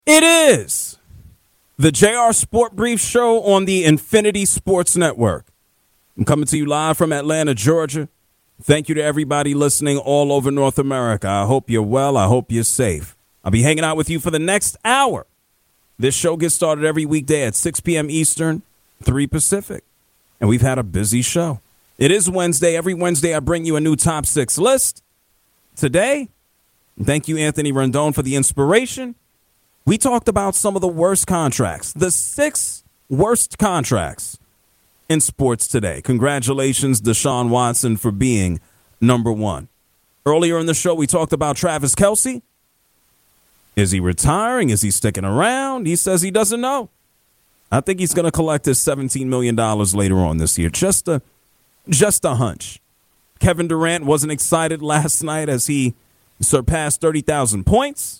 It is the JR Sport Brief Show on the Infinity Sports Network. I'm coming to you live from Atlanta, Georgia. Thank you to everybody listening all over North America. I hope you're well. I hope you're safe. I'll be hanging out with you for the next hour. This show gets started every weekday at 6 p.m. Eastern, 3 Pacific. And we've had a busy show. It is Wednesday. Every Wednesday, I bring you a new top 6 list. Today, thank you, Anthony Rendon, for the inspiration. We talked about some of the worst contracts, the 6 worst contracts in sports today. Congratulations, Deshaun Watson, for being number 1. Earlier in the show, we talked about Travis Kelce. Is he retiring? Is he sticking around? He says he doesn't know. I think he's going to collect his $17 million later on this year. Just a hunch. Kevin Durant wasn't excited last night as he surpassed 30,000 points.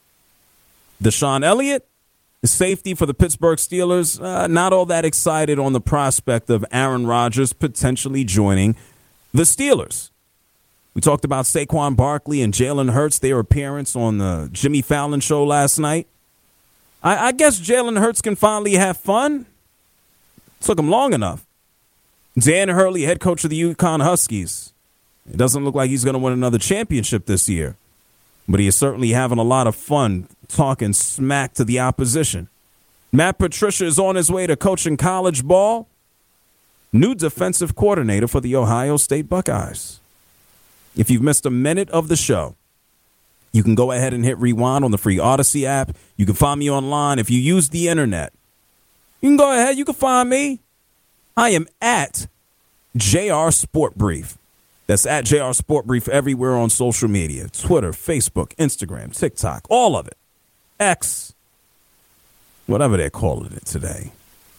Deshaun Elliott, safety for the Pittsburgh Steelers, not all that excited on the prospect of Aaron Rodgers potentially joining the Steelers. We talked about Saquon Barkley and Jalen Hurts, their appearance on the Jimmy Fallon show last night. I guess Jalen Hurts can finally have fun. Took him long enough. Dan Hurley, head coach of the UConn Huskies. It doesn't look like he's going to win another championship this year, but he is certainly having a lot of fun talking smack to the opposition. Matt Patricia is on his way to coaching college ball. New defensive coordinator for the Ohio State Buckeyes. If you've missed a minute of the show, you can go ahead and hit rewind on the free Odyssey app. You can find me online. If you use the internet, you can go ahead. You can find me. I am at JR Sport Brief. That's at JR Sport Brief everywhere on social media. Twitter, Facebook, Instagram, TikTok, all of it. X, whatever they're calling it today.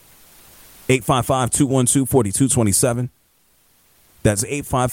855-212-4227. That's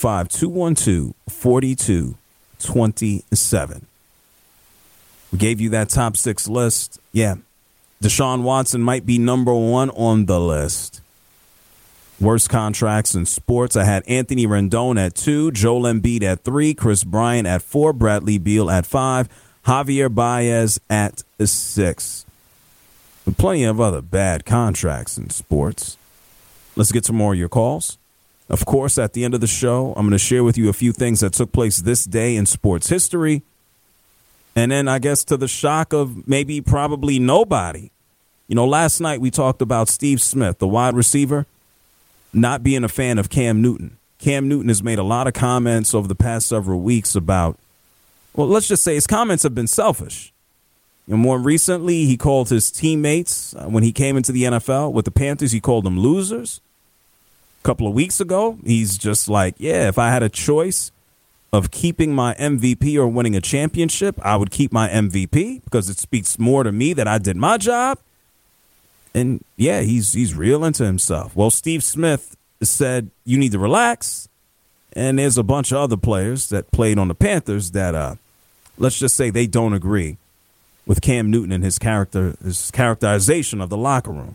855-212-4227. We gave you that top 6 list. Yeah, Deshaun Watson might be number 1 on the list. Worst contracts in sports. I had Anthony Rendon at 2, Joel Embiid at 3, Chris Bryant at 4, Bradley Beal at 5, Javier Baez at 6. And plenty of other bad contracts in sports. Let's get some more of your calls. Of course, at the end of the show, I'm going to share with you a few things that took place this day in sports history. And then I guess to the shock of maybe probably nobody. You know, last night we talked about Steve Smith, the wide receiver, not being a fan of Cam Newton. Cam Newton has made a lot of comments over the past several weeks about, well, let's just say his comments have been selfish. And more recently, he called his teammates when he came into the NFL with the Panthers, he called them losers. A couple of weeks ago, he's just like, yeah, if I had a choice of keeping my MVP or winning a championship, I would keep my MVP because it speaks more to me that I did my job. And, yeah, he's real into himself. Well, Steve Smith said you need to relax. And there's a bunch of other players that played on the Panthers that, let's just say they don't agree with Cam Newton and his characterization of the locker room.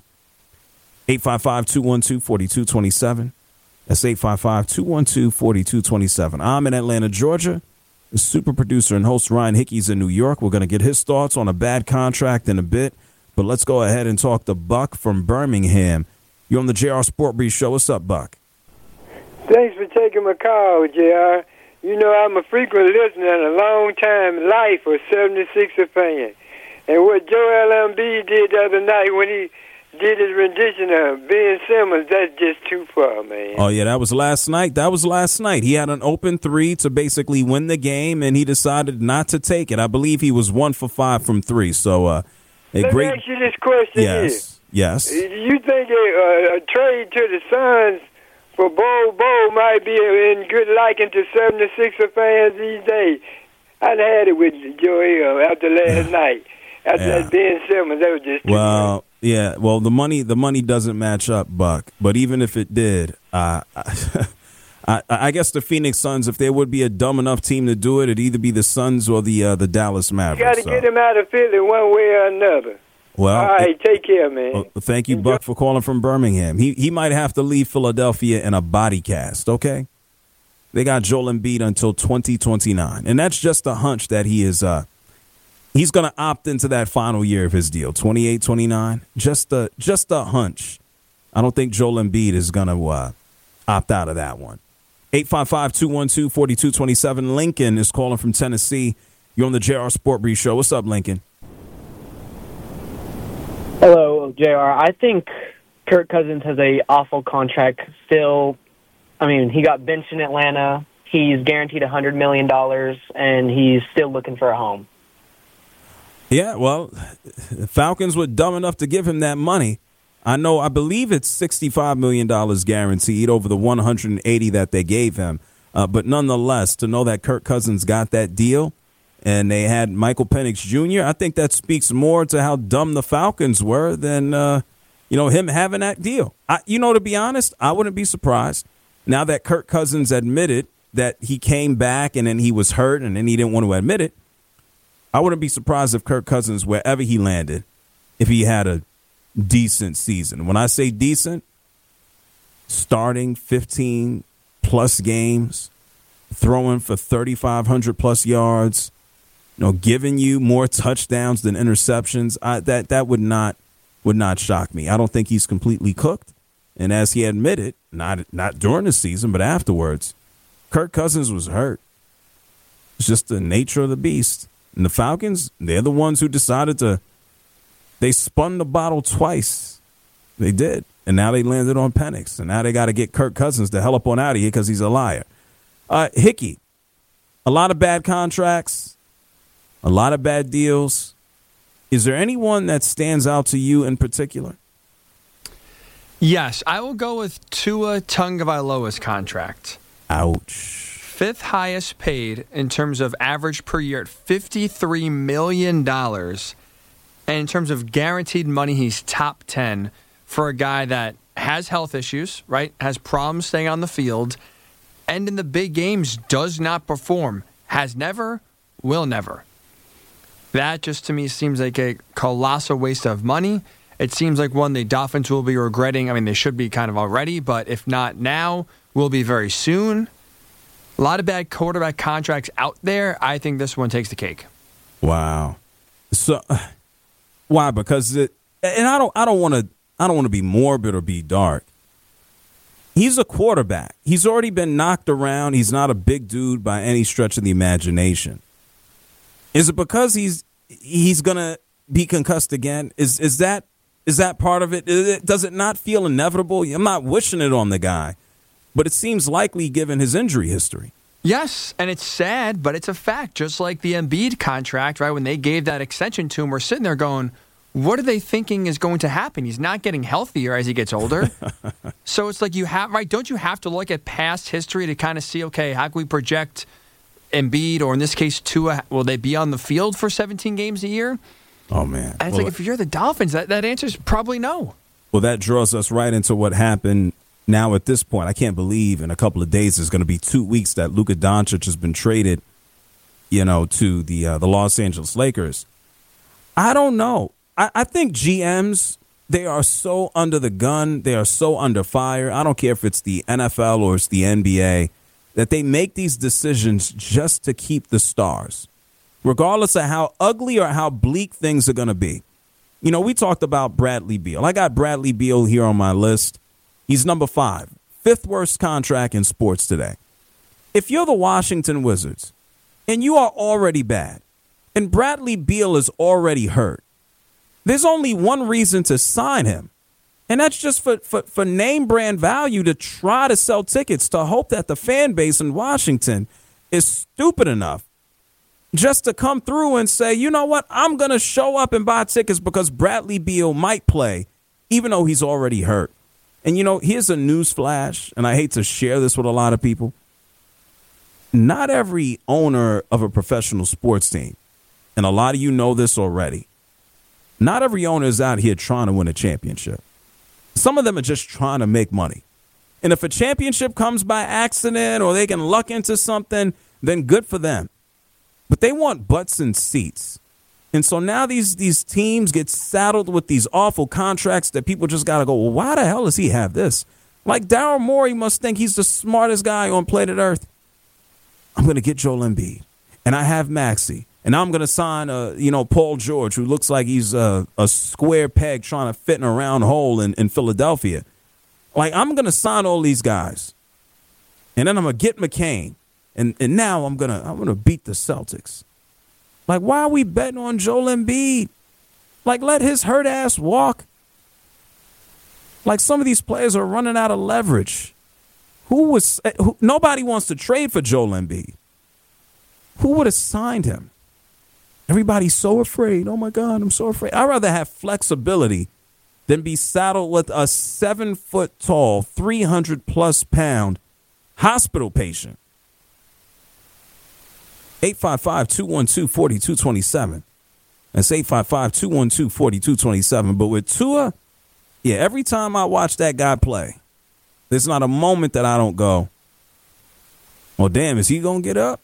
855-212-4227. That's 855-212-4227. I'm in Atlanta, Georgia. The super producer and host Ryan Hickey's in New York. We're going to get his thoughts on a bad contract in a bit. But let's go ahead and talk to Buck from Birmingham. You're on the JR Sport Brief Show. What's up, Buck? Thanks for taking my call, JR. You know, I'm a frequent listener and a long-time lifer, 76er fan. And what Joel Embiid did the other night when he did his rendition of Ben Simmons, that's just too far, man. Oh, yeah, that was last night. He had an open 3 to basically win the game, and he decided not to take it. I believe he was 1 for 5 from 3, so... Let me ask you this question here. Yes. Do you think a trade to the Suns for Bol might be in good liking to 76er fans these days? I'd had it with Joel after last night. After that Ben Simmons, that was just too much. Yeah. Well, the money doesn't match up, Buck. But even if it did, I guess the Phoenix Suns, if there would be a dumb enough team to do it, it'd either be the Suns or the Dallas Mavericks. You got to get him out of Philly one way or another. Well, all right, take care, man. Well, thank you, Buck, for calling from Birmingham. He might have to leave Philadelphia in a body cast, okay? They got Joel Embiid until 2029, and that's just a hunch that he is He's going to opt into that final year of his deal, 28, 29. Just a hunch. I don't think Joel Embiid is going to opt out of that one. 855-212-4227. Lincoln is calling from Tennessee. You're on the JR Sport Brief Show. What's up, Lincoln? Hello, JR. I think Kirk Cousins has a awful contract still. I mean, he got benched in Atlanta. He's guaranteed $100 million, and he's still looking for a home. Yeah, well, the Falcons were dumb enough to give him that money. I believe it's $65 million guaranteed over the $180 that they gave him. But nonetheless, to know that Kirk Cousins got that deal and they had Michael Penix Jr., I think that speaks more to how dumb the Falcons were than, him having that deal. To be honest, I wouldn't be surprised now that Kirk Cousins admitted that he came back and then he was hurt and then he didn't want to admit it. I wouldn't be surprised if Kirk Cousins, wherever he landed, if he had a decent season. When I say decent, starting 15-plus games, throwing for 3,500-plus yards, giving you more touchdowns than interceptions, that would not shock me. I don't think he's completely cooked. And as he admitted, not during the season, but afterwards, Kirk Cousins was hurt. It's just the nature of the beast. And the Falcons, they're the ones who decided they spun the bottle twice. They did. And now they landed on Penix. And now they got to get Kirk Cousins the hell up on out of here because he's a liar. Hickey, a lot of bad contracts, a lot of bad deals. Is there anyone that stands out to you in particular? Yes, I will go with Tua Tagovailoa's contract. Ouch. Fifth highest paid in terms of average per year at $53 million. And in terms of guaranteed money, he's top 10 for a guy that has health issues, right? Has problems staying on the field. And in the big games, does not perform. Has never, will never. That just to me seems like a colossal waste of money. It seems like one the Dolphins will be regretting. I mean, they should be kind of already, but if not now, will be very soon. A lot of bad quarterback contracts out there. I think this one takes the cake. Wow. So, why? Because I don't want to be morbid or be dark. He's a quarterback. He's already been knocked around. He's not a big dude by any stretch of the imagination. Is it because he's gonna be concussed again? Is that part of it? Does it not feel inevitable? I'm not wishing it on the guy. But it seems likely given his injury history. Yes, and it's sad, but it's a fact. Just like the Embiid contract, right? When they gave that extension to him, we're sitting there going, what are they thinking is going to happen? He's not getting healthier as he gets older. So it's like don't you have to look at past history to kind of see, okay, how can we project Embiid, or in this case, Tua, will they be on the field for 17 games a year? Oh, man. And it's if you're the Dolphins, that answer is probably no. Well, that draws us right into what happened. Now, at this point, I can't believe in a couple of days it's going to be 2 weeks that Luka Doncic has been traded, to the Los Angeles Lakers. I don't know. I think GMs, they are so under the gun. They are so under fire. I don't care if it's the NFL or it's the NBA, that they make these decisions just to keep the stars, regardless of how ugly or how bleak things are going to be. We talked about Bradley Beal. I got Bradley Beal here on my list. He's number 5, fifth worst contract in sports today. If you're the Washington Wizards and you are already bad and Bradley Beal is already hurt, there's only one reason to sign him. And that's just for name brand value, to try to sell tickets, to hope that the fan base in Washington is stupid enough just to come through and say, you know what, I'm going to show up and buy tickets because Bradley Beal might play, even though he's already hurt. And, here's a news flash, and I hate to share this with a lot of people. Not every owner of a professional sports team, and a lot of you know this already, not every owner is out here trying to win a championship. Some of them are just trying to make money. And if a championship comes by accident or they can luck into something, then good for them. But they want butts and seats. And so now these teams get saddled with these awful contracts that people just got to go, well, why the hell does he have this? Like Daryl Morey must think he's the smartest guy on planet Earth. I'm going to get Joel Embiid. And I have Maxey. And I'm going to sign, Paul George, who looks like he's a square peg trying to fit in a round hole in Philadelphia. Like, I'm going to sign all these guys. And then I'm going to get McCain. And now I'm gonna beat the Celtics. Like, why are we betting on Joel Embiid? Like, let his hurt ass walk. Like, some of these players are running out of leverage. Nobody wants to trade for Joel Embiid. Who would have signed him? Everybody's so afraid. Oh, my God, I'm so afraid. I'd rather have flexibility than be saddled with a 7-foot-tall, 300-plus pound hospital patient. 855-212-4227. That's 855-212-4227. But with Tua, yeah, every time I watch that guy play, there's not a moment that I don't go, well, damn, is he going to get up?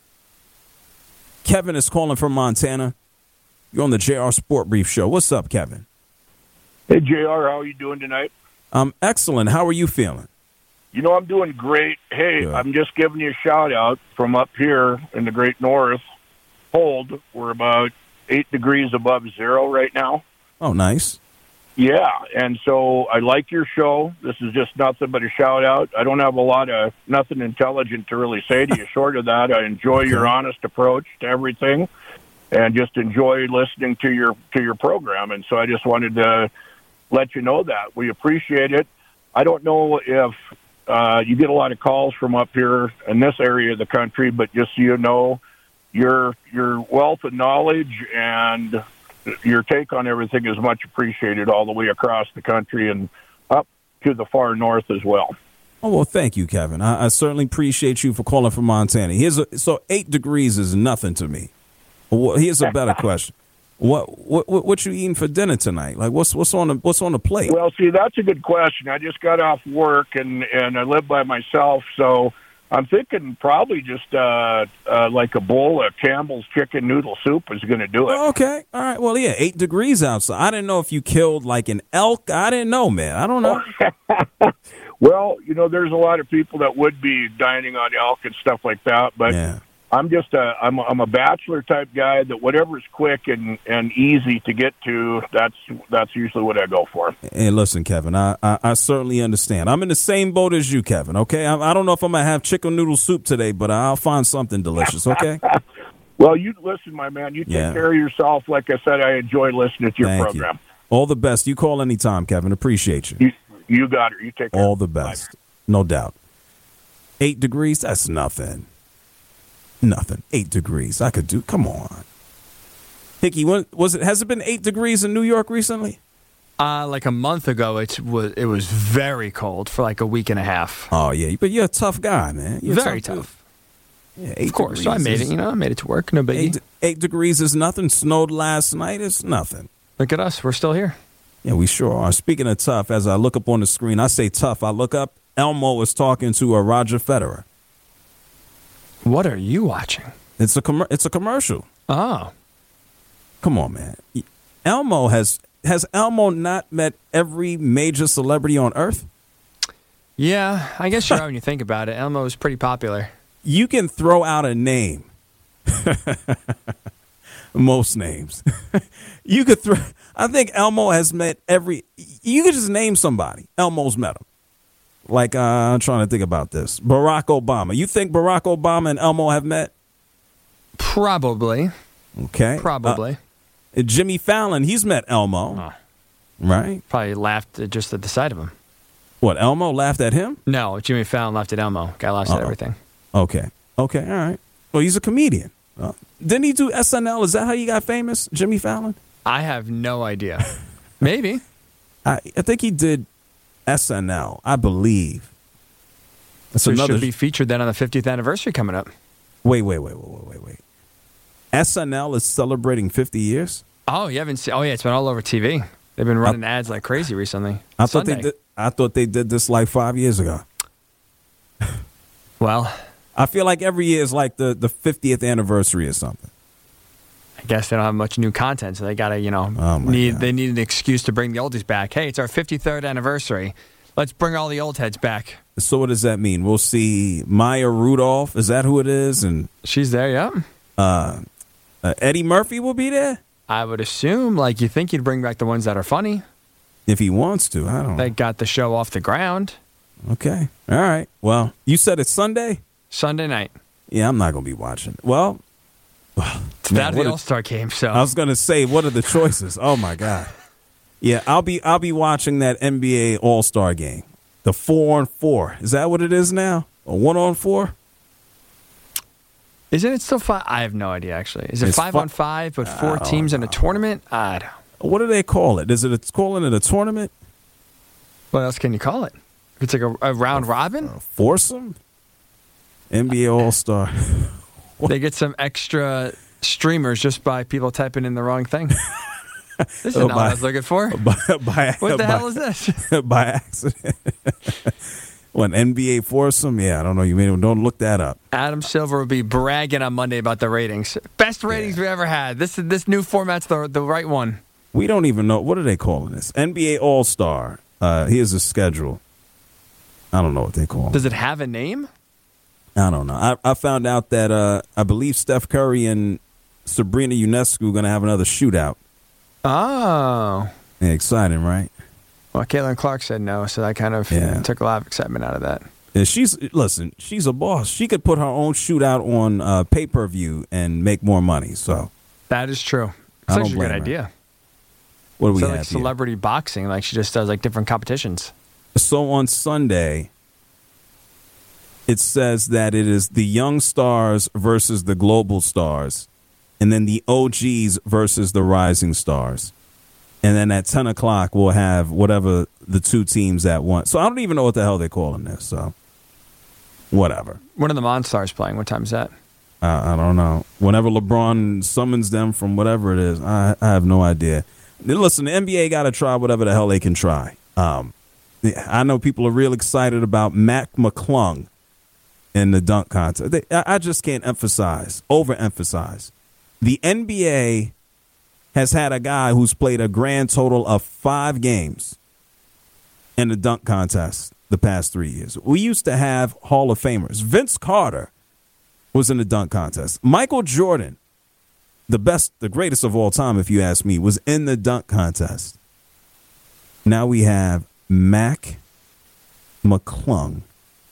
Kevin is calling from Montana. You're on the JR Sport Brief Show. What's up, Kevin? Hey, JR, how are you doing tonight? I'm excellent. How are you feeling? You know, I'm doing great. Hey, Good. I'm just giving you a shout-out from up here in the Great North. Cold. We're about 8 degrees above zero right now. Oh, nice. Yeah, and so I like your show. This is just nothing but a shout-out. I don't have nothing intelligent to really say to you. Short of that, I enjoy your honest approach to everything and just enjoy listening to your program. And so I just wanted to let you know that. We appreciate it. I don't know if you get a lot of calls from up here in this area of the country, but just so you know, your wealth of knowledge and your take on everything is much appreciated all the way across the country and up to the far north as well. Oh, well, thank you, Kevin. I certainly appreciate you for calling from Montana. So 8 degrees is nothing to me. Here's a better question. What you eating for dinner tonight? Like, what's on the plate? Well, see, that's a good question. I just got off work and I live by myself, so I'm thinking probably just like a bowl of Campbell's chicken noodle soup is going to do it. Okay, all right. Well, yeah, 8 degrees outside. I didn't know if you killed like an elk. I didn't know, man. I don't know. Well, you know, there's a lot of people that would be dining on elk and stuff like that, but. Yeah. I'm just I'm a bachelor type guy that whatever's quick and easy to get to, that's usually what I go for. Hey, listen, Kevin, I certainly understand. I'm in the same boat as you, Kevin, okay? I don't know if I'm going to have chicken noodle soup today, but I'll find something delicious, okay? Well, you listen, my man. You take care of yourself. Like I said, I enjoy listening to your program. You. All the best. You call anytime, Kevin. Appreciate you. You got it. You take care. All the best. Bye. No doubt. 8 degrees, that's nothing. Nothing. 8 degrees. I could do. Come on, Hickey. Has it been 8 degrees in New York recently? Like a month ago, it was very cold for like a week and a half. Oh yeah, but you're a tough guy, man. You're very tough. Yeah, 8 of course. So I made it. I made it to work. No biggie. 8 degrees is nothing. Snowed last night. It's nothing. Look at us. We're still here. Yeah, we sure are. Speaking of tough, as I look up on the screen, I say tough. I look up. Elmo is talking to Roger Federer. What are you watching? It's a commercial. Oh. Come on, man. Elmo has Elmo not met every major celebrity on earth? Yeah, I guess you're right when you think about it. Elmo is pretty popular. You can throw out a name. Most names. You could throw. I think Elmo has met every. You could just name somebody. Elmo's met him. Like, I'm trying to think about this. Barack Obama. You think Barack Obama and Elmo have met? Probably. Okay. Probably. Jimmy Fallon, he's met Elmo. Oh. Right? Probably laughed just at the sight of him. What, Elmo laughed at him? No, Jimmy Fallon laughed at Elmo. Guy laughs at everything. Okay. All right. Well, he's a comedian. Didn't he do SNL? Is that how he got famous, Jimmy Fallon? I have no idea. Maybe. I think he did SNL, I believe. So it should be featured then on the 50th anniversary coming up. Wait. SNL is celebrating 50 years? Oh, you haven't seen? Oh, yeah, it's been all over TV. They've been running ads like crazy recently. I thought they did this like 5 years ago. Well, I feel like every year is like the 50th anniversary or something. I guess they don't have much new content, so they got to, they need an excuse to bring the oldies back. Hey, it's our 53rd anniversary. Let's bring all the old heads back. So what does that mean? We'll see Maya Rudolph. Is that who it is? And she's there, yeah. Eddie Murphy will be there? I would assume, like, you think he'd bring back the ones that are funny. If he wants to, I don't know. They got the show off the ground. Okay. All right. Well, you said it's Sunday? Sunday night. Yeah, I'm not going to be watching. Well, it's that the All-Star game, so. I was going to say, what are the choices? Oh, my God. Yeah, I'll be watching that NBA All-Star game. The 4-on-4. Is that what it is now? A 1-on-4? Isn't it still 5? I have no idea, actually. Is it 5-on-5, but 4 teams in a tournament? I don't. What do they call it? Is it calling it a tournament? What else can you call it? It's like a round robin? Foursome? NBA All-Star. They get some extra streamers just by people typing in the wrong thing. This is not what I was looking for. What the hell is this? By accident. What, NBA foursome? Yeah, I don't know. Don't look that up. Adam Silver will be bragging on Monday about the ratings. Best ratings we ever had. This new format's the right one. We don't even know. What are they calling this? NBA All-Star. Here's the schedule. I don't know what they call it. Does it have a name? I don't know. I found out that I believe Steph Curry and Sabrina Ionescu are going to have another shootout. Oh. Yeah, exciting, right? Well, Caitlin Clark said no, so that kind of took a lot of excitement out of that. Yeah, she's a boss. She could put her own shootout on pay-per-view and make more money. So that is true. It's actually a good idea. What do we have like celebrity boxing, like she just does like different competitions. So on Sunday, it says that it is the young stars versus the global stars, and then the OGs versus the rising stars. And then at 10 o'clock, we'll have whatever the two teams at once. So I don't even know what the hell they're calling this. So whatever. When are the Monstars playing? What time is that? I don't know. Whenever LeBron summons them from whatever it is, I have no idea. Listen, the NBA got to try whatever the hell they can try. I know people are real excited about Mac McClung in the dunk contest. I just can't overemphasize. The NBA has had a guy who's played a grand total of 5 games in the dunk contest the past 3 years. We used to have Hall of Famers. Vince Carter was in the dunk contest. Michael Jordan, the greatest of all time, if you ask me, was in the dunk contest. Now we have Mac McClung.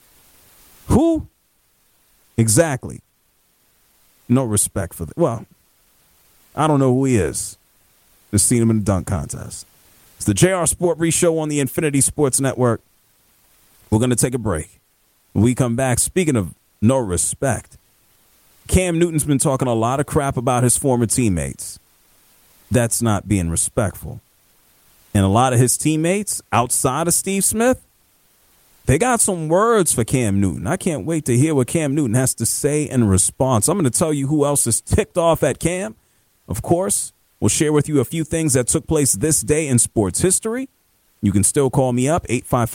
Who? Exactly. No respect for that. Well, I don't know who he is. Just seen him in the dunk contest. It's the JR Sport Brief Show on the Infinity Sports Network. We're going to take a break. When we come back, speaking of no respect, Cam Newton's been talking a lot of crap about his former teammates. That's not being respectful. And a lot of his teammates outside of Steve Smith, they got some words for Cam Newton. I can't wait to hear what Cam Newton has to say in response. I'm going to tell you who else is ticked off at Cam. Of course, we'll share with you a few things that took place this day in sports history. You can still call me up,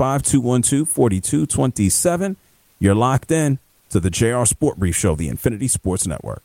855-212-4227. You're locked in to the JR Sport Brief Show, the Infinity Sports Network.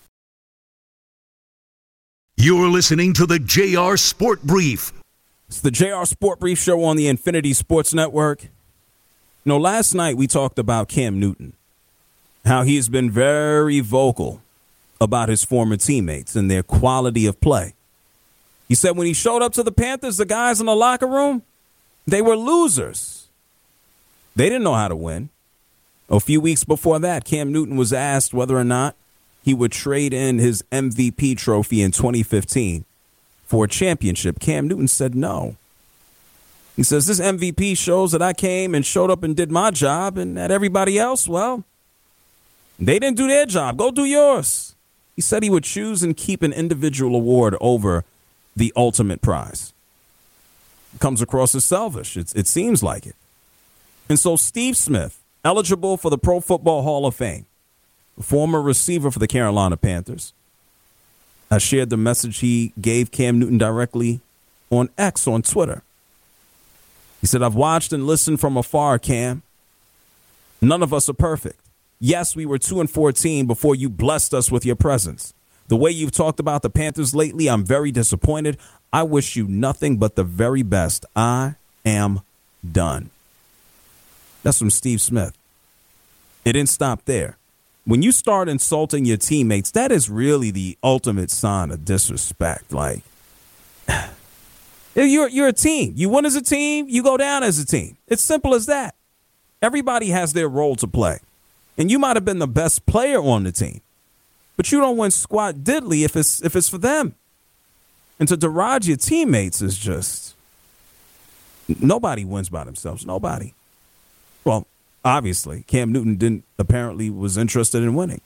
You're listening to the JR Sport Brief. It's the JR Sport Brief Show on the Infinity Sports Network. You know, last night we talked about Cam Newton, how he has been very vocal about his former teammates and their quality of play. He said when he showed up to the Panthers, the guys in the locker room, they were losers. They didn't know how to win. A few weeks before that, Cam Newton was asked whether or not he would trade in his MVP trophy in 2015 for a championship. Cam Newton said no. He says, this MVP shows that I came and showed up and did my job, and that everybody else, well, they didn't do their job. Go do yours. He said he would choose and keep an individual award over the ultimate prize. It comes across as selfish. It seems like it. And so Steve Smith, eligible for the Pro Football Hall of Fame, former receiver for the Carolina Panthers, I shared the message he gave Cam Newton directly on X, on Twitter. He said, I've watched and listened from afar, Cam. None of us are perfect. Yes, we were 2-14 before you blessed us with your presence. The way you've talked about the Panthers lately, I'm very disappointed. I wish you nothing but the very best. I am done. That's from Steve Smith. It didn't stop there. when you start insulting your teammates, that is really the ultimate sign of disrespect. Like, you're a team. You win as a team, you go down as a team. It's simple as that. Everybody has their role to play. And you might have been the best player on the team, but you don't win squat diddly if it's for them. And to deride your teammates is just, nobody wins by themselves. Nobody. Well, obviously, Cam Newton apparently was interested in winning.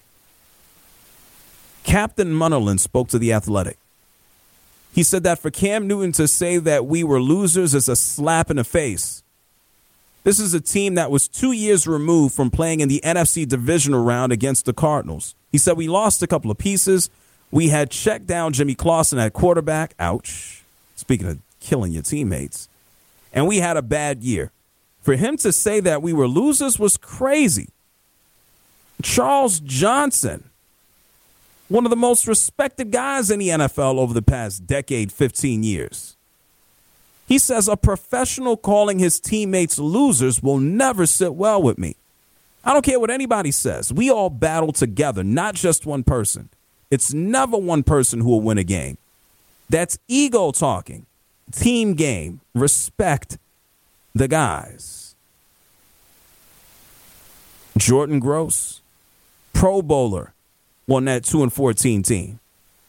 Captain Munnerlyn spoke to The Athletic. He said that for Cam Newton to say that we were losers is a slap in the face. This is a team that was 2 years removed from playing in the NFC divisional round against the Cardinals. He said we lost a couple of pieces. We had checked down Jimmy Clausen at quarterback. Ouch. Speaking of killing your teammates. And we had a bad year. For him to say that we were losers was crazy. Charles Johnson, one of the most respected guys in the NFL over the past decade, 15 years. He says a professional calling his teammates losers will never sit well with me. I don't care what anybody says. We all battle together, not just one person. It's never one person who will win a game. That's ego talking. Team game. Respect the guys. Jordan Gross, Pro Bowler, on that 2-14 team.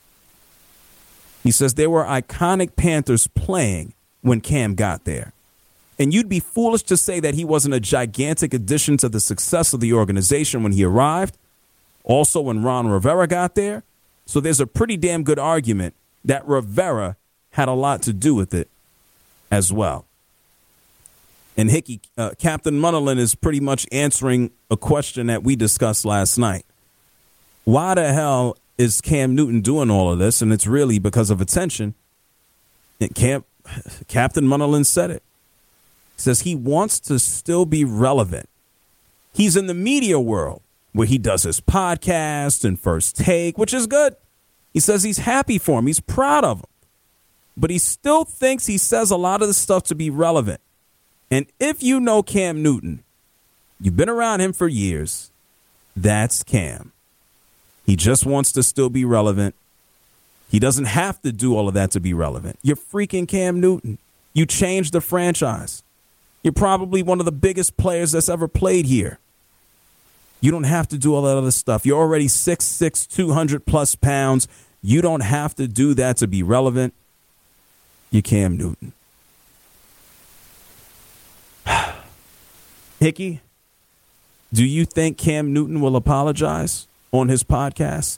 He says there were iconic Panthers playing when Cam got there. And you'd be foolish to say that he wasn't a gigantic addition to the success of the organization when he arrived. Also, when Ron Rivera got there. So there's a pretty damn good argument that Rivera had a lot to do with it as well. And Hickey, Captain Munnerlyn is pretty much answering a question that we discussed last night. Why the hell is Cam Newton doing all of this? And it's really because of attention. And Captain Munnerlyn said it. He says he wants to still be relevant. He's in the media world where he does his podcast and First Take, which is good. He says he's happy for him. He's proud of him. But he still thinks he says a lot of the stuff to be relevant. And if you know Cam Newton, you've been around him for years, that's Cam. He just wants to still be relevant. He doesn't have to do all of that to be relevant. You're freaking Cam Newton. You changed the franchise. You're probably one of the biggest players that's ever played here. You don't have to do all that other stuff. You're already 6'6", 200-plus pounds. You don't have to do that to be relevant. You're Cam Newton. Hickey, do you think Cam Newton will apologize on his podcast?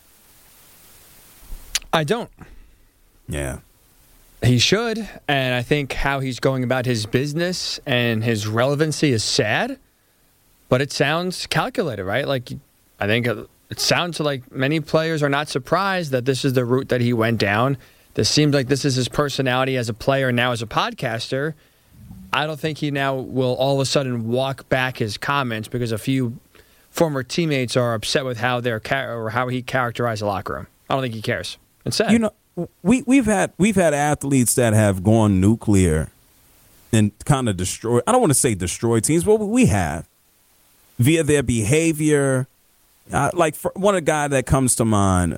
I don't. Yeah. He should, and I think how he's going about his business and his relevancy is sad, but it sounds calculated, right? Like, I think it sounds like many players are not surprised that this is the route that he went down. This seems like this is his personality as a player, now as a podcaster. I don't think he now will all of a sudden walk back his comments because a few former teammates are upset with how how he characterized the locker room. I don't think he cares. It's sad. You know, we've had athletes that have gone nuclear and kind of destroyed. I don't want to say destroy teams, but we have via their behavior. Like one guy that comes to mind,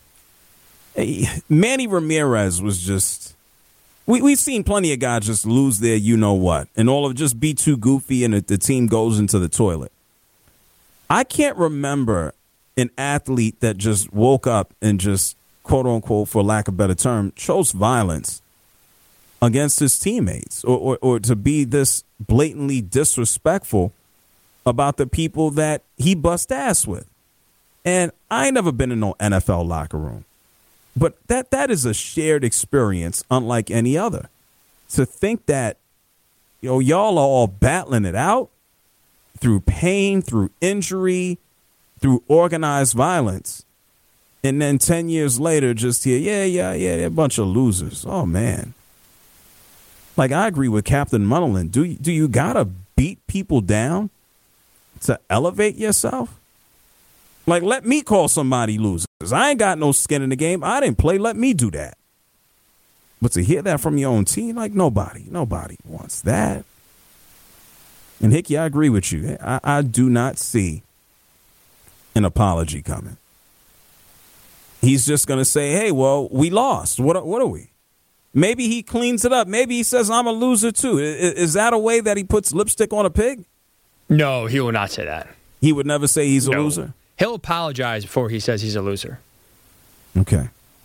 Manny Ramirez was just. We've seen plenty of guys just lose their you-know-what and all of just be too goofy and the team goes into the toilet. I can't remember an athlete that just woke up and just, quote-unquote, for lack of a better term, chose violence against his teammates or to be this blatantly disrespectful about the people that he bust ass with. And I ain't never been in no NFL locker room. But that is a shared experience unlike any other. To think that, y'all are all battling it out through pain, through injury, through organized violence. And then 10 years later, just hear, yeah, they're a bunch of losers. Oh, man. Like, I agree with Captain Munnerlyn. Do you got to beat people down to elevate yourself? Like, let me call somebody losers. I ain't got no skin in the game. I didn't play. Let me do that. But to hear that from your own team, like nobody wants that. And Hickey, I agree with you. I do not see an apology coming. He's just going to say, hey, well, we lost. What are we? Maybe he cleans it up. Maybe he says, I'm a loser, too. Is that a way that he puts lipstick on a pig? No, he will not say that. He would never say he's a loser? He'll apologize before he says he's a loser. Okay.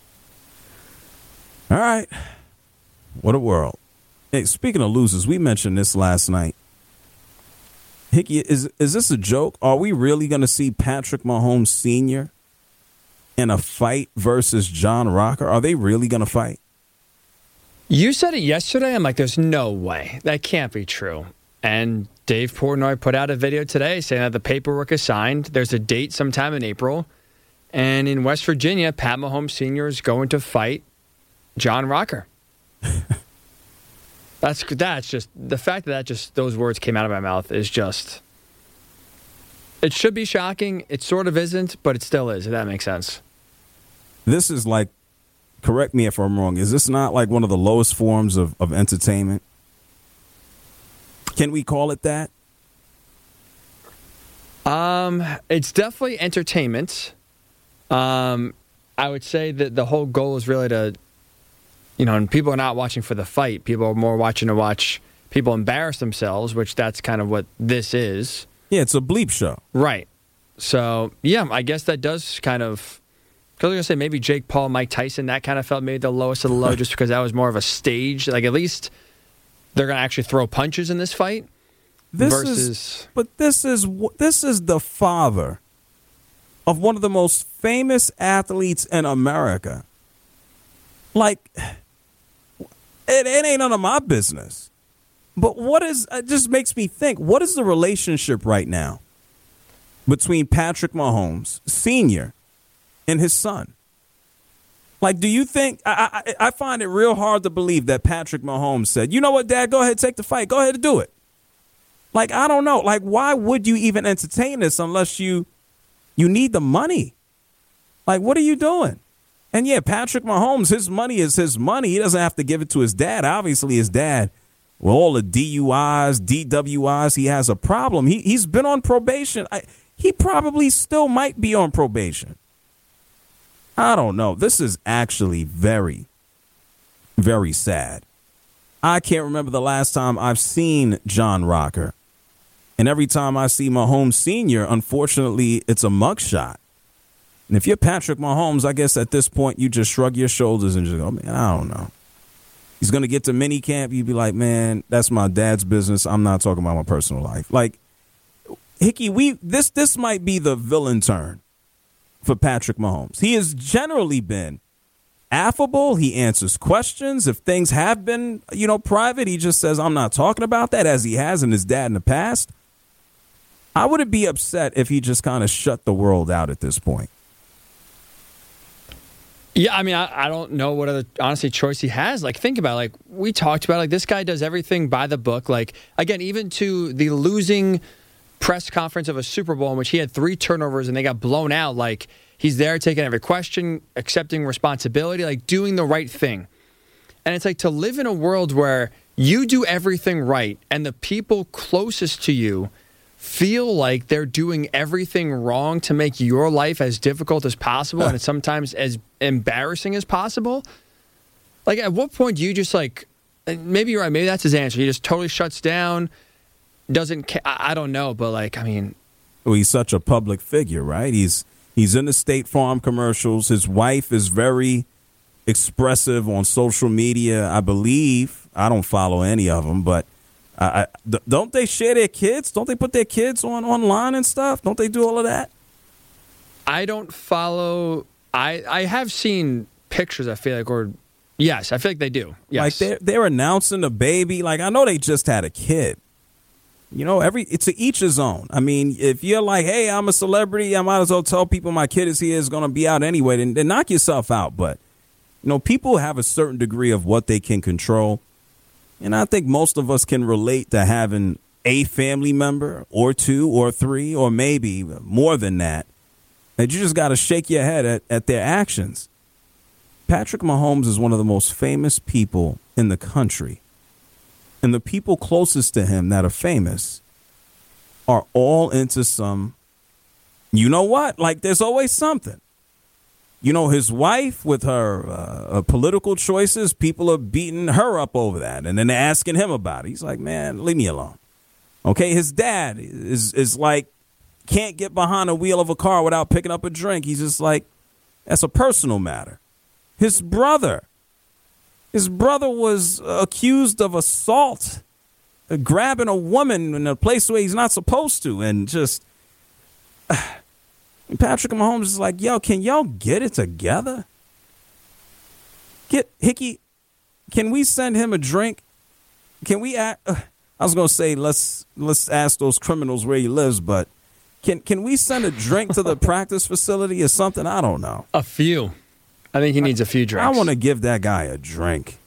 All right. What a world. Hey, speaking of losers, we mentioned this last night. Hickey, is this a joke? Are we really going to see Patrick Mahomes Sr. in a fight versus John Rocker? Are they really going to fight? You said it yesterday. I'm like, there's no way. That can't be true. And Dave Portnoy put out a video today saying that the paperwork is signed. There's a date sometime in April. And in West Virginia, Pat Mahomes Sr. is going to fight John Rocker. That's just the fact that just those words came out of my mouth is just. It should be shocking. It sort of isn't, but it still is, if that makes sense. This is like, correct me if I'm wrong, is this not like one of the lowest forms of entertainment? Can we call it that? It's definitely entertainment. I would say that the whole goal is really to, and people are not watching for the fight. People are more watching to watch people embarrass themselves, which that's kind of what this is. Yeah, it's a bleep show. Right. So, yeah, I guess that does kind of, because I was going to say maybe Jake Paul, Mike Tyson, that kind of felt maybe the lowest of the low just because that was more of a stage. Like, at least they're going to actually throw punches in this fight. This is the father of one of the most famous athletes in America. Like, it ain't none of my business. But it just makes me think, what is the relationship right now between Patrick Mahomes Sr. and his son? Like, do you think, I find it real hard to believe that Patrick Mahomes said, you know what, Dad, go ahead, take the fight. Go ahead and do it. Like, I don't know. Like, why would you even entertain this unless you need the money? Like, what are you doing? And yeah, Patrick Mahomes, his money is his money. He doesn't have to give it to his dad. Obviously, his dad, with all the DUIs, DWIs, he has a problem. He's been on probation. He probably still might be on probation. I don't know. This is actually very, very sad. I can't remember the last time I've seen John Rocker. And every time I see Mahomes Sr., unfortunately, it's a mugshot. And if you're Patrick Mahomes, I guess at this point, you just shrug your shoulders and just go, man, I don't know. He's going to get to minicamp. You'd be like, man, that's my dad's business. I'm not talking about my personal life. Like, Hickey, this might be the villain turn for Patrick Mahomes. He has generally been affable. He answers questions. If things have been, private, he just says, I'm not talking about that, as he has in his dad in the past. I wouldn't be upset if he just kind of shut the world out at this point. Yeah, I mean, I don't know what other, honestly, choice he has. Like, think about it. Like, we talked about, like, this guy does everything by the book. Like, again, even to the losing press conference of a Super Bowl in which he had 3 turnovers and they got blown out. Like, he's there taking every question, accepting responsibility, like, doing the right thing. And it's like to live in a world where you do everything right and the people closest to you feel like they're doing everything wrong to make your life as difficult as possible and sometimes as embarrassing as possible. Like, at what point do you just, like, maybe you're right, maybe that's his answer. He just totally shuts down, doesn't I don't know, but, like, I mean. Well, he's such a public figure, right? He's in the State Farm commercials. His wife is very expressive on social media, I believe. I don't follow any of them, but don't they share their kids? Don't they put their kids online and stuff? Don't they do all of that? I don't follow. I have seen pictures, I feel like, or yes, I feel like they do. Yes. Like they're announcing a baby. Like, I know they just had a kid. It's to each his own. I mean, if you're like, hey, I'm a celebrity, I might as well tell people my kid is here, is going to be out anyway, then knock yourself out. But, people have a certain degree of what they can control. And I think most of us can relate to having a family member or 2 or 3 or maybe more than that. And you just got to shake your head at their actions. Patrick Mahomes is one of the most famous people in the country. And the people closest to him that are famous are all into some You know what? Like, there's always something. You know, his wife with her political choices, people are beating her up over that. And then they're asking him about it. He's like, man, leave me alone. Okay, his dad is like, can't get behind the wheel of a car without picking up a drink. He's just like, that's a personal matter. His brother was accused of assault, grabbing a woman in a place where he's not supposed to. And just, Patrick Mahomes is like, yo, can y'all get it together? Hickey, can we send him a drink? Can we I was going to say, let's ask those criminals where he lives, but can we send a drink to the practice facility or something? I don't know. A few. I think he needs a few drinks. I want to give that guy a drink.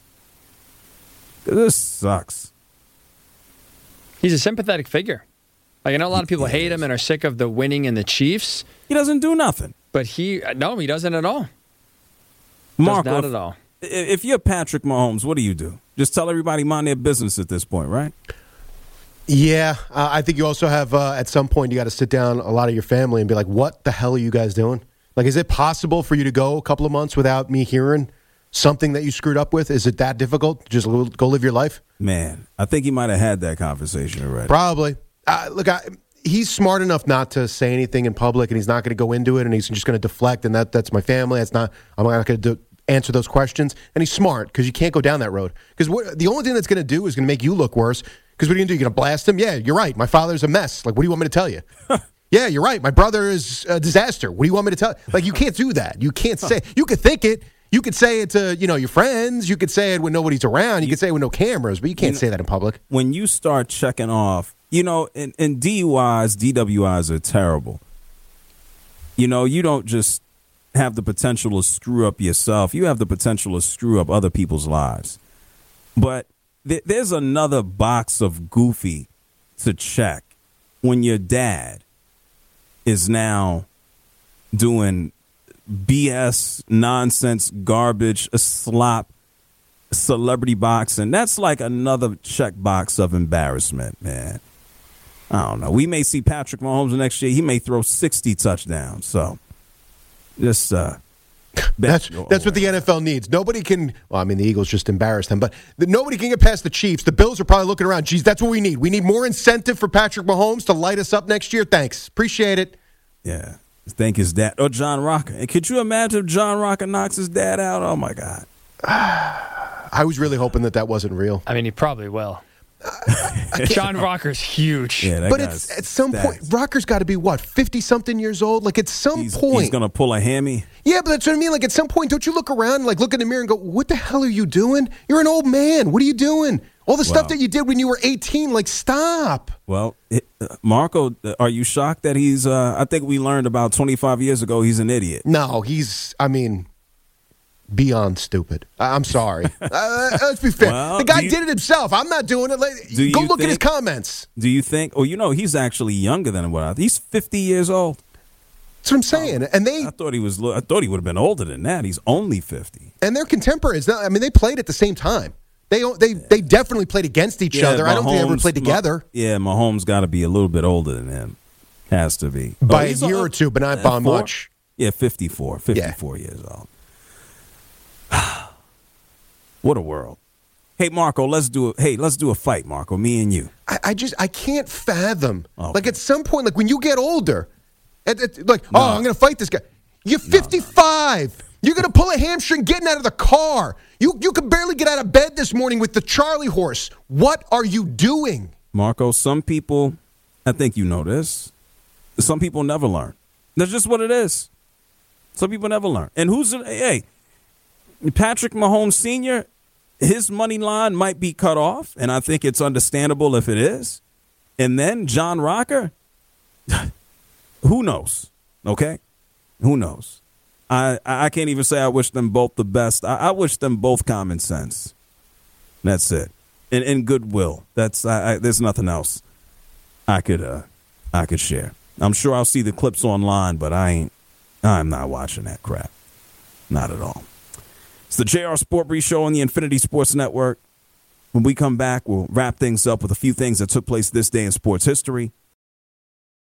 This sucks. He's a sympathetic figure. Like, I know a lot of people hate him and are sick of the winning and the Chiefs. He doesn't do nothing. But he doesn't at all. Marco, not at all. If you're Patrick Mahomes, what do you do? Just tell everybody mind their business at this point, right? Yeah, I think you also have, at some point, you got to sit down a lot of your family and be like, what the hell are you guys doing? Like, is it possible for you to go a couple of months without me hearing something that you screwed up with? Is it that difficult to just go live your life? Man, I think he might have had that conversation already. Probably. He's smart enough not to say anything in public, and he's not going to go into it, and he's just going to deflect, and that's my family. I'm not going to answer those questions. And he's smart because you can't go down that road. Because the only thing that's going to do is going to make you look worse. Because what are you going to do? You're going to blast him? Yeah, you're right. My father's a mess. Like, what do you want me to tell you? Yeah, you're right. My brother is a disaster. What do you want me to tell you? Like, you can't do that. You can't say. You could think it. You could say it to, your friends. You could say it when nobody's around. You could say it with no cameras, but you can't say that in public. When you start checking off, in DUIs, DWIs are terrible. You don't just have the potential to screw up yourself. You have the potential to screw up other people's lives. But there's another box of goofy to check when your dad is now doing BS, nonsense, garbage, slop, celebrity boxing. That's like another check box of embarrassment, man. I don't know. We may see Patrick Mahomes next year. He may throw 60 touchdowns. So just that's what the NFL needs. Nobody can. Well, I mean, the Eagles just embarrassed them, but nobody can get past the Chiefs. The Bills are probably looking around. Geez, that's what we need. We need more incentive for Patrick Mahomes to light us up next year. Thanks, appreciate it. Yeah, thank his dad or John Rocker. And could you imagine if John Rocker knocks his dad out? Oh my God. I was really hoping that wasn't real. I mean, he probably will. John Rocker's huge. Yeah, but it's at some point, Rocker's got to be, 50-something years old? Like, at some point. He's going to pull a hammy? Yeah, but that's what I mean. Like, at some point, don't you look around, like, look in the mirror and go, what the hell are you doing? You're an old man. What are you doing? All the stuff that you did when you were 18, like, stop. Well, Marco, are you shocked that he's, I think we learned about 25 years ago, he's an idiot. No, beyond stupid. I'm sorry. Let's be fair. Well, the guy did it himself. I'm not doing it. Go look at his comments. Do you think? Oh, he's actually younger than what I thought. He's 50 years old. That's what I'm saying. And I thought he was. I thought he would have been older than that. He's only 50. And they're contemporaries. They played at the same time. They definitely played against each other. I don't think they ever played together. Mahomes got to be a little bit older than him. Has to be by a year or two, but not by much. Yeah, 54 years old. What a world. Hey, Marco, let's do a fight, Marco, me and you. I can't fathom. Okay. Like, at some point, like, when you get older, I'm going to fight this guy. You're 55. No. You're going to pull a hamstring getting out of the car. You can barely get out of bed this morning with the Charlie horse. What are you doing? Marco, some people, I think you know this, some people never learn. That's just what it is. Some people never learn. And Patrick Mahomes Sr., his money line might be cut off, and I think it's understandable if it is. And then John Rocker, who knows? Okay? Who knows? I can't even say I wish them both the best. I wish them both common sense. That's it. And goodwill. There's nothing else I could share. I'm sure I'll see the clips online, but I'm not watching that crap. Not at all. It's the JR Sport Brief Show on the Infinity Sports Network. When we come back, we'll wrap things up with a few things that took place this day in sports history.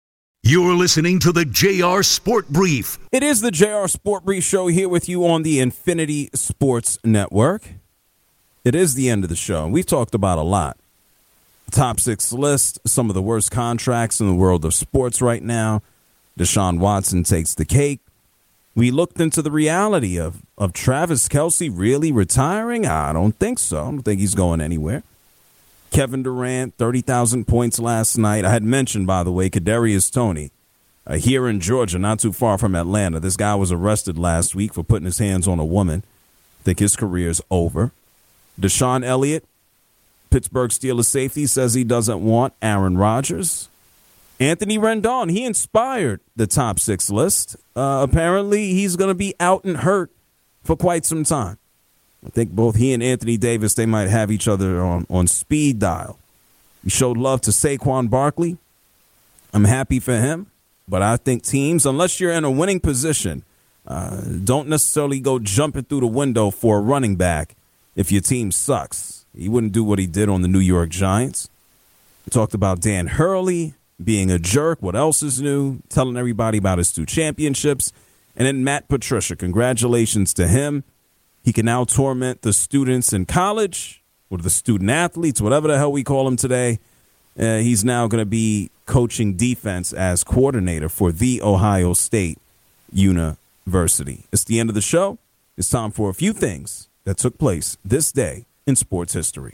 You're listening to the JR Sport Brief. It is the JR Sport Brief Show here with you on the Infinity Sports Network. It is the end of the show. We've talked about a lot. Top 6 list, some of the worst contracts in the world of sports right now. Deshaun Watson takes the cake. We looked into the reality of Travis Kelce really retiring. I don't think so. I don't think he's going anywhere. Kevin Durant, 30,000 points last night. I had mentioned, by the way, Kadarius Toney here in Georgia, not too far from Atlanta. This guy was arrested last week for putting his hands on a woman. I think his career is over. Deshaun Elliott, Pittsburgh Steelers safety, says he doesn't want Aaron Rodgers. Anthony Rendon, he inspired the top 6 list. Apparently, he's going to be out and hurt for quite some time. I think both he and Anthony Davis, they might have each other on speed dial. He showed love to Saquon Barkley. I'm happy for him. But I think teams, unless you're in a winning position, don't necessarily go jumping through the window for a running back if your team sucks. He wouldn't do what he did on the New York Giants. We talked about Dan Hurley being a jerk. What else is new? Telling everybody about his 2 championships. And then Matt Patricia. Congratulations to him. He can now torment the students in college or the student athletes, whatever the hell we call them today. He's now going to be coaching defense as coordinator for The Ohio State University. It's the end of the show. It's time for a few things that took place this day in sports history.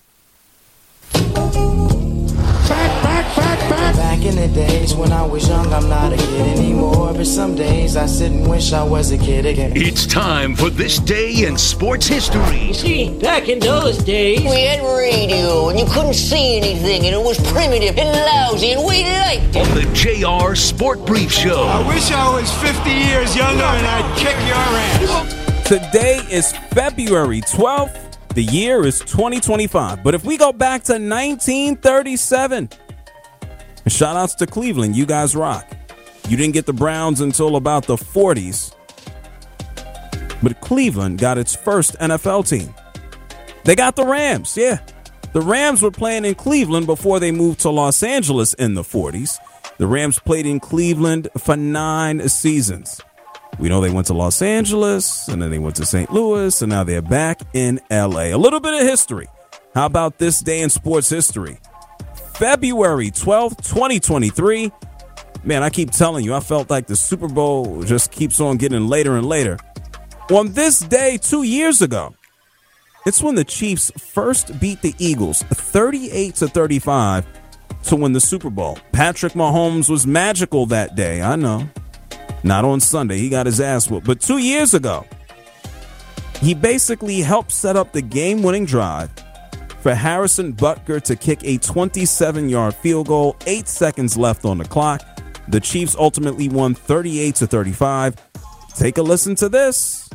Back in the days when I was young, I'm not a kid anymore. But some days I sit and wish I was a kid again. It's time for This Day in Sports History. You see, back in those days, we had radio and you couldn't see anything and it was primitive and lousy and we liked it. On the JR Sport Brief Show. I wish I was 50 years younger and I'd kick your ass. Today is February 12th. The year is 2025. But if we go back to 1937, shout outs to Cleveland. You guys rock. You didn't get the Browns until about the 40s. But Cleveland got its first NFL team. They got the Rams. Yeah. The Rams were playing in Cleveland before they moved to Los Angeles in the 40s. The Rams played in Cleveland for 9 seasons. We know they went to Los Angeles, and then they went to St. Louis, and now they're back in L.A. A little bit of history. How about this day in sports history? February 12th, 2023. Man, I keep telling you, I felt like the Super Bowl just keeps on getting later and later. On this day 2 years ago, it's when the Chiefs first beat the Eagles 38-35 to win the Super Bowl. Patrick Mahomes was magical that day, I know. Not on Sunday. He got his ass whooped. But 2 years ago, he basically helped set up the game-winning drive for Harrison Butker to kick a 27-yard field goal, 8 seconds left on the clock. The Chiefs ultimately won 38-35. Take a listen to this.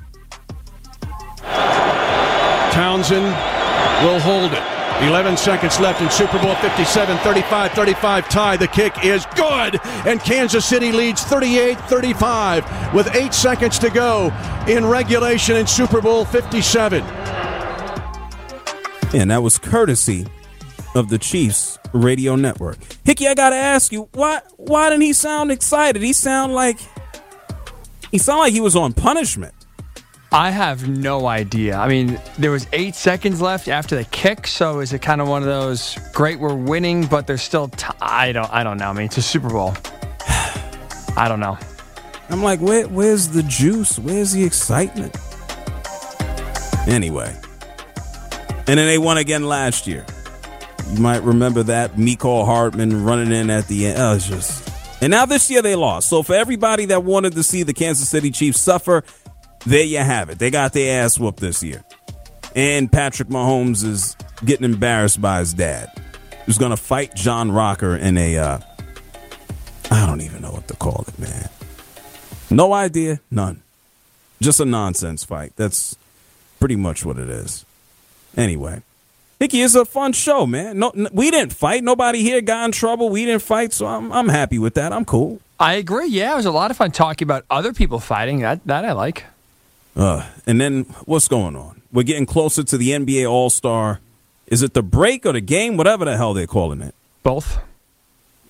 Townsend will hold it. 11 seconds left in Super Bowl 57, 35-35 tie. The kick is good, and Kansas City leads 38-35 with 8 seconds to go in regulation in Super Bowl 57. And that was courtesy of the Chiefs radio network. Hickey, I got to ask you, why didn't he sound excited? He sounded like he was on punishment. I have no idea. I mean, there was 8 seconds left after the kick, so is it kind of one of those, great, we're winning, but there's still I don't know. I mean, it's a Super Bowl. I don't know. I'm like, where's the juice? Where's the excitement? Anyway. And then they won again last year. You might remember that. Mecole Hardman running in at the end. And now this year they lost. So for everybody that wanted to see the Kansas City Chiefs suffer, there you have it. They got their ass whooped this year. And Patrick Mahomes is getting embarrassed by his dad, who's going to fight John Rocker in a, I don't even know what to call it, man. No idea. None. Just a nonsense fight. That's pretty much what it is. Anyway. Hickey, it's a fun show, man. No, we didn't fight. Nobody here got in trouble. We didn't fight, so I'm happy with that. I'm cool. I agree. Yeah, it was a lot of fun talking about other people fighting. That I like. And then what's going on? We're getting closer to the NBA All-Star. Is it the break or the game? Whatever the hell they're calling it. Both.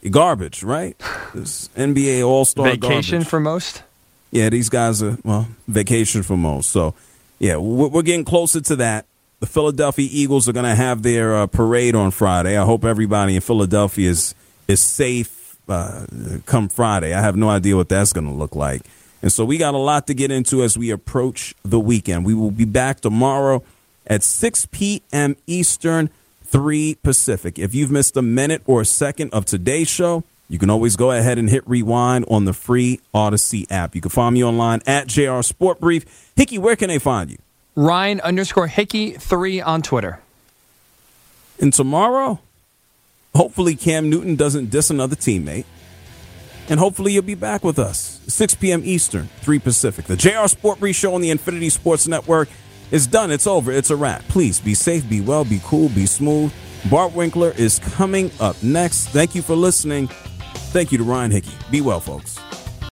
garbage, right? This NBA All-Star Vacation garbage. for most? Yeah, these guys are, vacation for most. So, yeah, we're getting closer to that. The Philadelphia Eagles are going to have their parade on Friday. I hope everybody in Philadelphia is safe come Friday. I have no idea what that's going to look like. And so we got a lot to get into as we approach the weekend. We will be back tomorrow at 6 p.m. Eastern, 3 Pacific. If you've missed a minute or a second of today's show, you can always go ahead and hit rewind on the free Odyssey app. You can find me online at JR Sport Brief. Hickey, where can they find you? Ryan_Hickey3 on Twitter. And tomorrow, hopefully Cam Newton doesn't diss another teammate. And hopefully you'll be back with us. 6 p.m. Eastern, 3 Pacific. The JR Sport Brief show on the Infinity Sports Network is done. It's over. It's a wrap. Please be safe, be well, be cool, be smooth. Bart Winkler is coming up next. Thank you for listening. Thank you to Ryan Hickey. Be well, folks.